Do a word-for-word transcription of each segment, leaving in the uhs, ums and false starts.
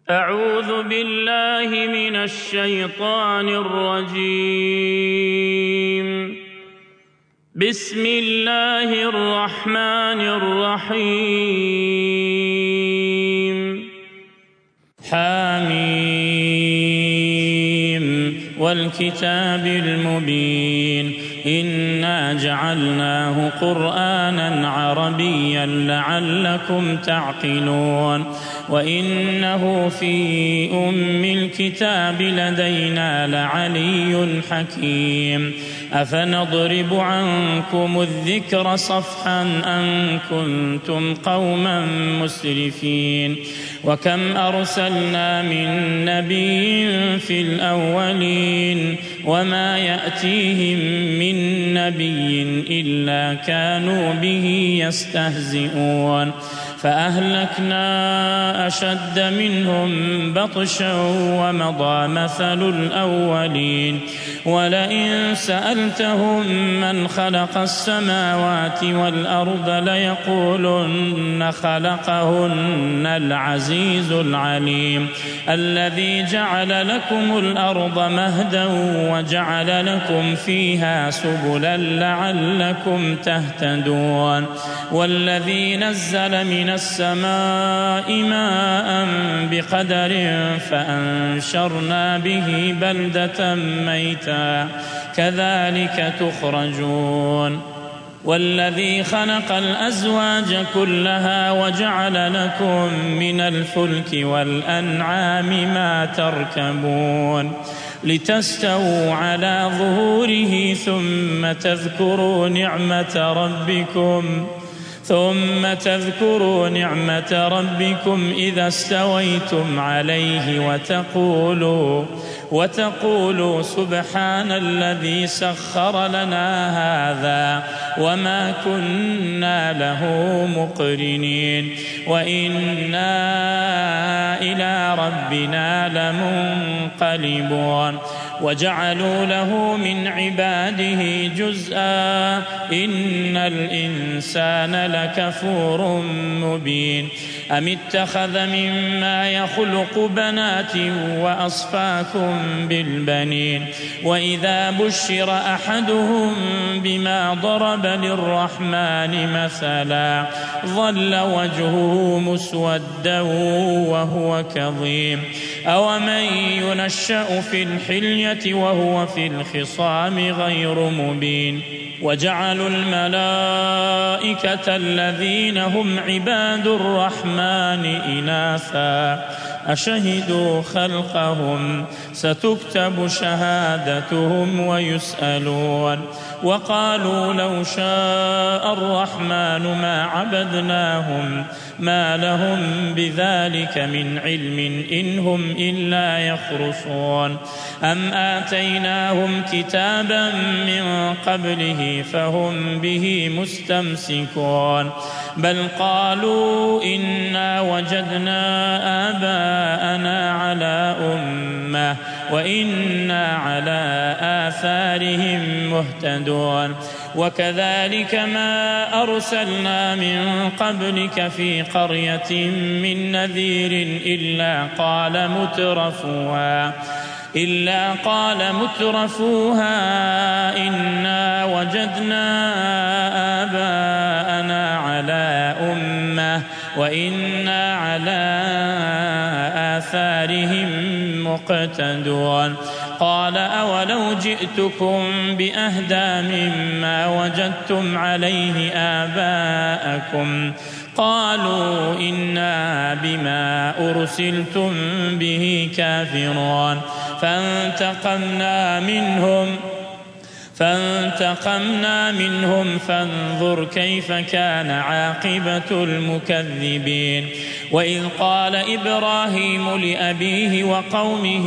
أعوذ بالله من الشيطان الرجيم. بسم الله الرحمن الرحيم. حميم والكتاب المبين إنا جعلناه قرآنا عربيا لعلكم تعقلون وإنه في أم الكتاب لدينا لعلي حكيم أفنضرب عنكم الذكر صفحا أن كنتم قوما مسرفين وكم أرسلنا من نبي في الأولين وما يأتيهم من نبي إلا كانوا به يستهزئون فأهلكنا أشد منهم بطشا ومضى مثل الأولين ولئن سألتهم من خلق السماوات والأرض ليقولن خلقهن العزيز العليم الذي جعل لكم الأرض مهدا وجعل لكم فيها سبلا لعلكم تهتدون والذي نزل من السماء ماء بقدر فأنشرنا به بلدة ميتا كذلك تخرجون والذي خلق الأزواج كلها وجعل لكم من الفلك والأنعام ما تركبون لتستووا على ظهوره ثم تذكروا نعمة ربكم ثم تذكروا نعمة ربكم إذا استويتم عليه وتقولوا وتقولوا سبحان الذي سخر لنا هذا وما كنا له مقرنين وإنا إلى ربنا لمنقلبون وجعلوا له من عباده جزءا إن الإنسان لكفور مبين أم اتخذ مما يخلق بنات وأصفاكم بالبنين وإذا بشر أحدهم بما ضرب للرحمن مثلا ظل وجهه مسودا وهو كظيم أومن ينشأ في الحلية وهو في الخصام غير مبين وجعلوا الملائكة الذين هم عباد الرحمن إناثا أشهدوا خلقهم ستكتب شهادتهم ويسألون وقالوا لو شاء الرحمن ما عبدناهم ما لهم بذلك من علم إن هم إلا يخرصون أم آتيناهم كتابا من قبله فهم به مستمسكون بل قالوا إنا وجدنا آباءنا على أمة وإنا على آثارهم مهتدون وكذلك ما أرسلنا من قبلك في قرية من نذير إلا قال مترفوها إلا قال مترفوها إنا وجدنا آباءنا على أمة وإنا على آثارهم مقتدون قال أولو جئتكم بأهدى مما وجدتم عليه آباءكم قالوا إنا بما أرسلتم به كافرون فانتقمنا منهم فانتقمنا منهم فانظر كيف كان عاقبة المكذبين وإذ قال إبراهيم لأبيه وقومه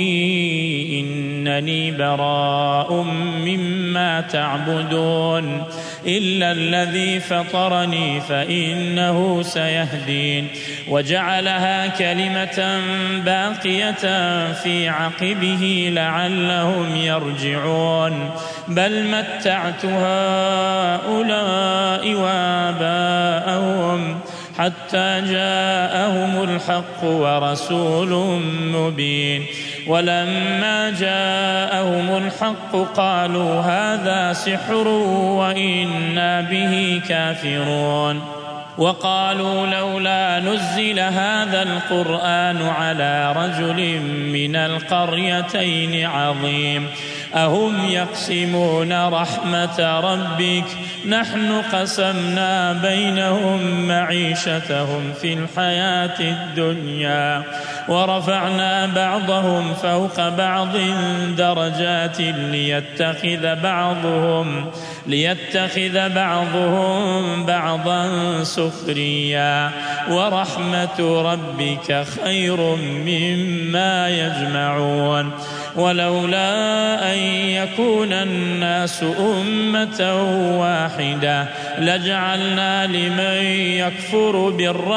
إنني براء مما تعبدون إلا الذي فطرني فإنه سيهدين وجعلها كلمة باقية في عقبه لعلهم يرجعون بل متعت هؤلاء وآباءهم حتى جاءهم الحق ورسول مبين. ولما جاءهم الحق قالوا هذا سحر وإنا به كافرون. وقالوا لولا نزل هذا القرآن على رجل من القريتين عظيم أهم يقسمون رحمة ربك نحن قسمنا بينهم معيشتهم في الحياة الدنيا ورفعنا بعضهم فوق بعض درجات ليتخذ بعضهم ليتخذ بعضهم بعضا سخريا ورحمة ربك خير مما يجمعون. ولولا أن يكون الناس أمة واحدة لجعلنا لمن يكفر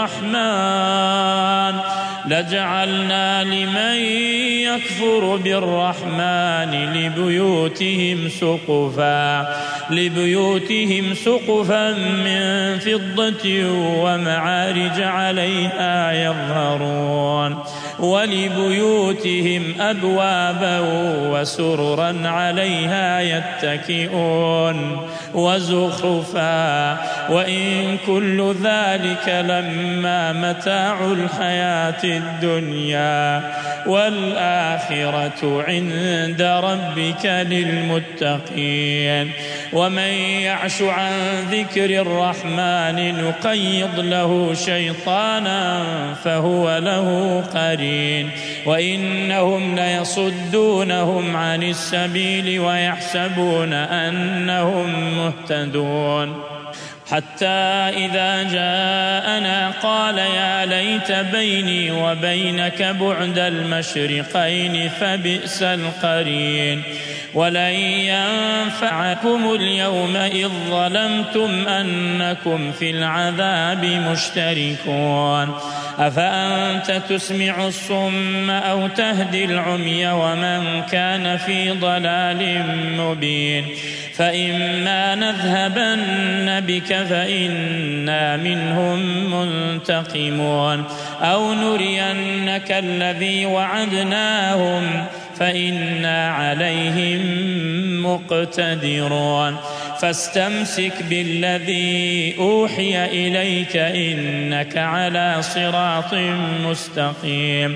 بالرحمن لجعلنا لمن يكفر بالرحمن لبيوتهم سقفا لبيوتهم سقفا من فضة ومعارج عليها يظهرون ولبيوتهم أبوابا وسررا عليها يتكئون وزخرفا وإن كل ذلك لما متاع الحياة الدنيا والآخرة عند ربك للمتقين. ومن يعش عن ذكر الرحمن نقيض له شيطانا فهو له قرين وإنهم ليصدونهم عن السبيل ويحسبون أنهم مهتدون. حتى إذا جاءنا قال يا ليت بيني وبينك بعد المشرقين فبئس القرين. ولن ينفعكم اليوم إذ ظلمتم أنكم في العذاب مشتركون. أفأنت تسمع الصم أو تهدي العمي ومن كان في ضلال مبين. فإما نذهبن بك فإنا منهم منتقمون أو نرينك الذي وعدناهم فإنا عليهم مقتدرون. فاستمسك بالذي أوحي إليك إنك على صراط مستقيم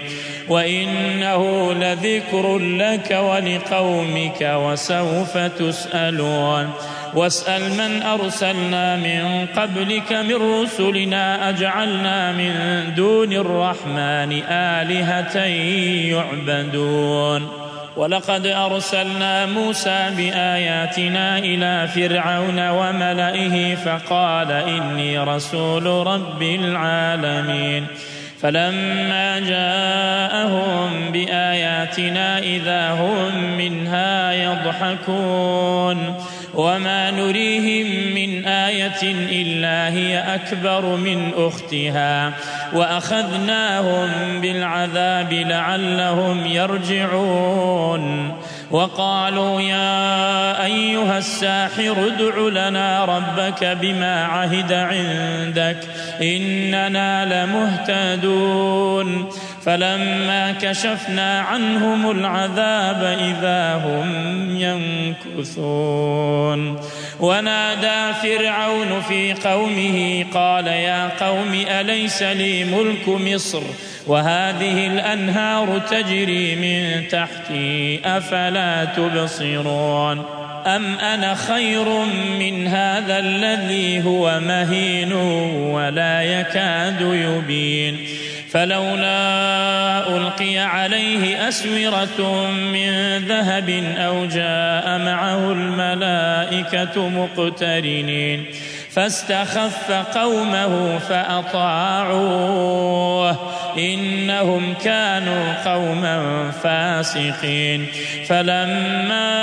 وإنه لذكر لك ولقومك وسوف تسألون. واسأل من أرسلنا من قبلك من رسلنا أجعلنا من دون الرحمن آلهة يعبدون. ولقد أرسلنا موسى بآياتنا إلى فرعون وملئه فقال إني رسول رب العالمين. فلما جاءهم بآياتنا إذا هم منها يضحكون وما نريهم من آية إلا هي أكبر من أختها وأخذناهم بالعذاب لعلهم يرجعون. وقالوا يا أيها الساحر ادع لنا ربك بما عهد عندك إننا لمهتدون. فلما كشفنا عنهم العذاب إذا هم ينكثون. ونادى فرعون في قومه قال يا قوم أليس لي ملك مصر وهذه الأنهار تجري من تحتي أفلا تبصرون. أم أنا خير من هذا الذي هو مهين ولا يكاد يبين. فلولا ألقي عليه أسورة من ذهب أو جاء معه الملائكة مقترنين فاستخف قومه فأطاعوه إنهم كانوا قوما فاسقين. فلما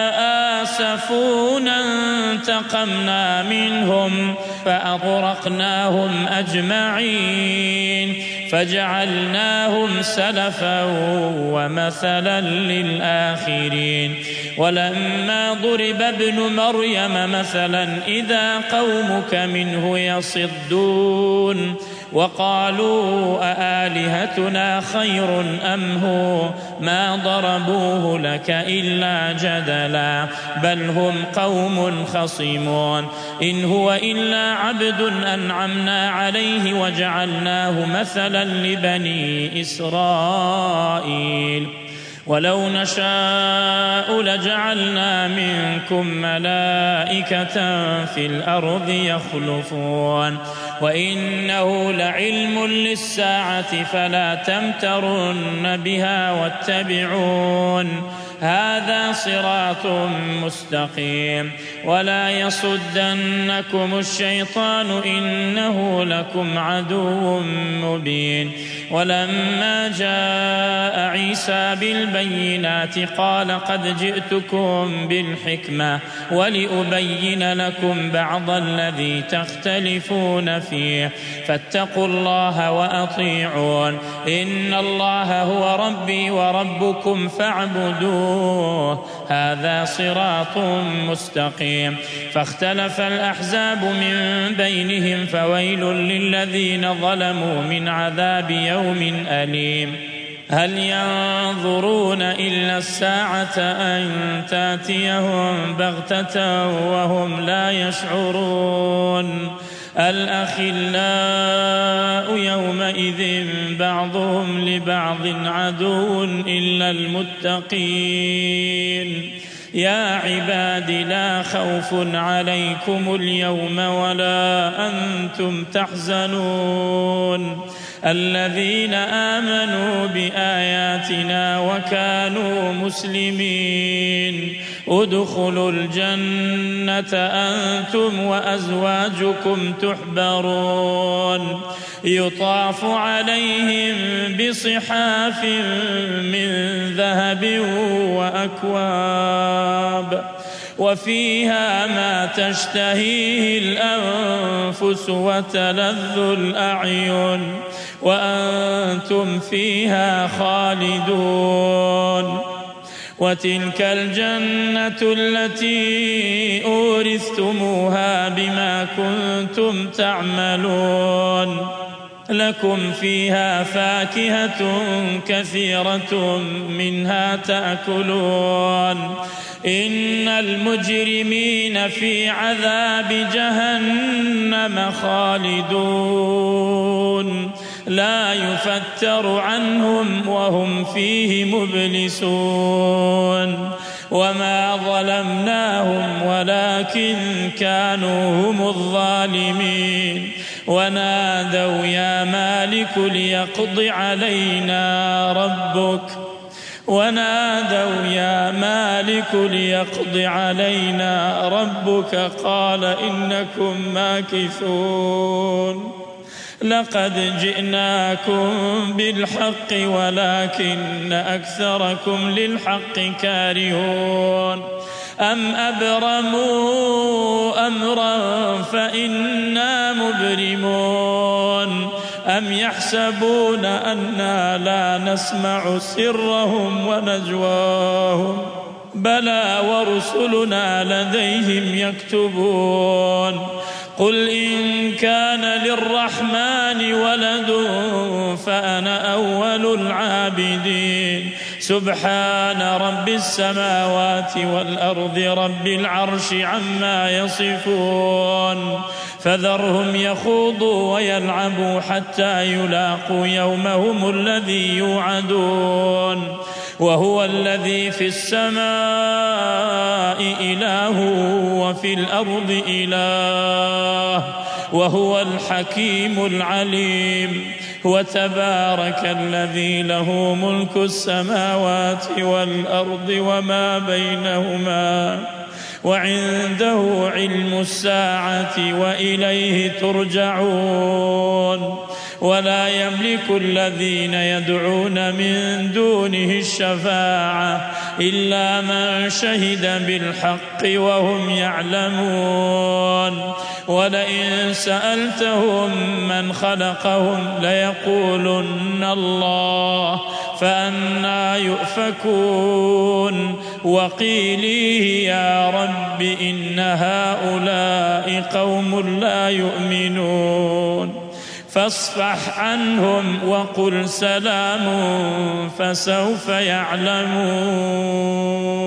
آسفونا انتقمنا منهم فأغرقناهم أجمعين فجعلناهم سلفا ومثلا للآخرين. ولما ضرب ابن مريم مثلا إذا قومك منه يصدون. وقالوا أآلهتنا خير أم هو ما ضربوه لك إلا جدلا بل هم قوم خصمون إن هو إلا عبد أنعمنا عليه وجعلناه مثلا لبني إسرائيل ولو نشاء لجعلنا منكم ملائكة في الأرض يخلفون وإنه لعلم للساعة فلا تمترن بها واتبعون هذا صراط مستقيم ولا يصدنكم الشيطان إنه لكم عدو مبين ولما جاء عيسى بالبينات قال قد جئتكم بالحكمة ولأبين لكم بعض الذي تختلفون فيه فاتقوا الله وأطيعون إن الله هو ربي وربكم فاعبدوه هذا صراط مستقيم فاختلف الأحزاب من بينهم فويل للذين ظلموا من عذاب يوم أليم هل ينظرون إلا الساعة أن تأتيهم بغتة وهم لا يشعرون الأخلاء يومئذ بعضهم لبعض عدو إلا المتقين يا عباد لا خوف عليكم اليوم ولا أنتم تحزنون الذين آمنوا بآياتنا وكانوا مسلمين ادخلوا الجنة أنتم وأزواجكم تحبرون يطاف عليهم بصحاف من ذهب وأكواب وفيها ما تشتهيه الأنفس وتلذ الأعين وأنتم فيها خالدون وتلك الجنة التي أورثتموها بما كنتم تعملون لكم فيها فاكهة كثيرة منها تأكلون إن المجرمين في عذاب جهنم خالدون لا يفتر عنهم وهم فيه مبلسون وما ظلمناهم ولكن كانوا هم الظالمين ونادوا يا مالك ليقض علينا ربك ونادوا يا مالك ليقض علينا ربك قال إنكم ماكثون لقد جئناكم بالحق ولكن أكثركم للحق كارهون أم أبرموا أمرا فإنا مبرمون أم يحسبون أنا لا نسمع سرهم ونجواهم بلى ورسلنا لديهم يكتبون قل إن كان للرحمن ولد فأنا أول العابدين سبحان رب السماوات والأرض رب العرش عما يصفون فذرهم يخوضوا ويلعبوا حتى يلاقوا يومهم الذي يوعدون وهو الذي في السماء إله وفي الأرض إله وهو الحكيم العليم وتبارك الذي له ملك السماوات والأرض وما بينهما وعنده علم الساعة وإليه ترجعون ولا يملك الذين يدعون من دونه الشفاعة إلا من شهد بالحق وهم يعلمون ولئن سألتهم من خلقهم ليقولن الله فأنى يؤفكون وقيله يا رب إن هؤلاء قوم لا يؤمنون فاصفح عنهم وقل سلام فسوف يعلمون.